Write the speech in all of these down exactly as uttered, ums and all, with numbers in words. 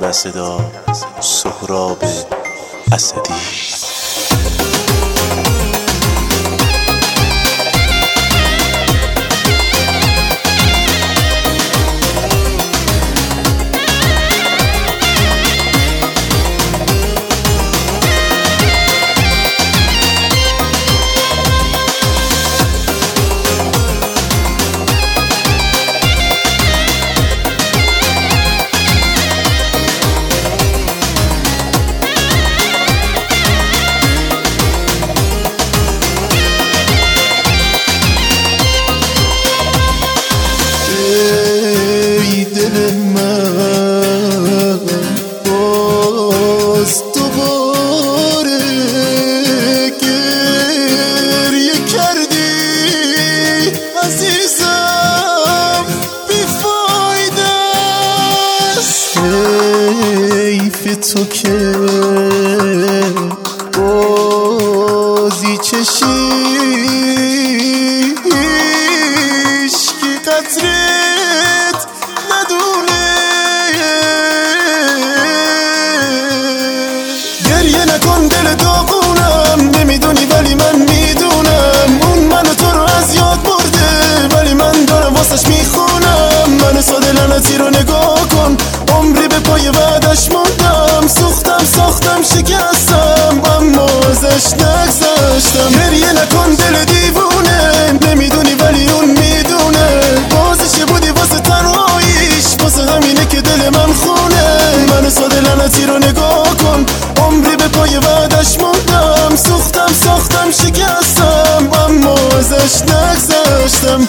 و صدا سهراب اسدی. باز دوباره گریه کردی عزیزم، بیفایده است. حیف تو که بازی چشی هیچکی قدرت ندونه. گریه نکن دل داغونم، نمیدونی ولی من میدونم اون منو تو رو از یاد برده، ولی من دارم واسش میخونم. منو ساده لعنتی رو نگاه کن، عمری به پای بعدش موندم. سوختم ساختم شکستم اما ازش نگذشتم. گریه نکن دل دیوونه، نمیدونی ولی اون میدونه. بازش بودی واسه تنهاییش، واسه همینه که دل من خونه. منو ساده لعنتی رو نگاه کن، عمری به پای بعدش موندم. سوختم ساختم شکستم اما ازش نگذشتم.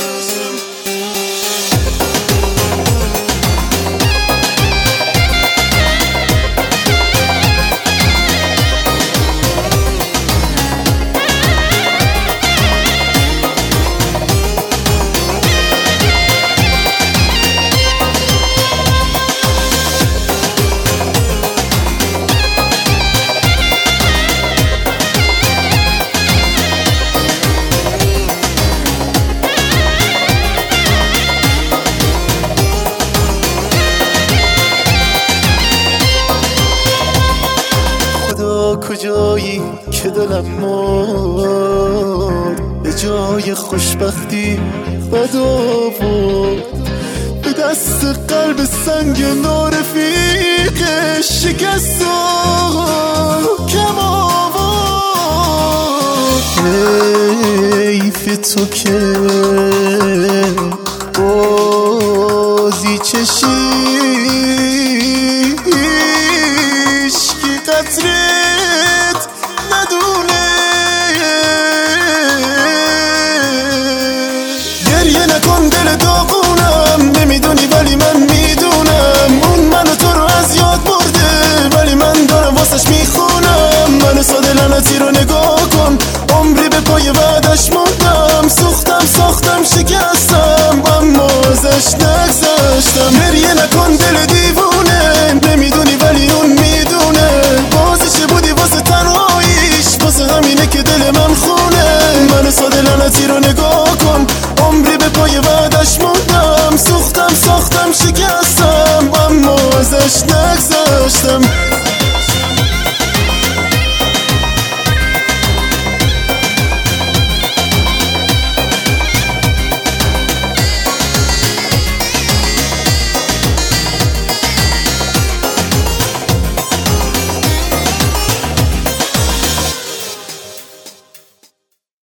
کجایی که دلم مرد، به جای خوشبختی بد آورد. به دست قلب سنگ نارفیقش شکست و کم آورد. حیف تو که بازی چشی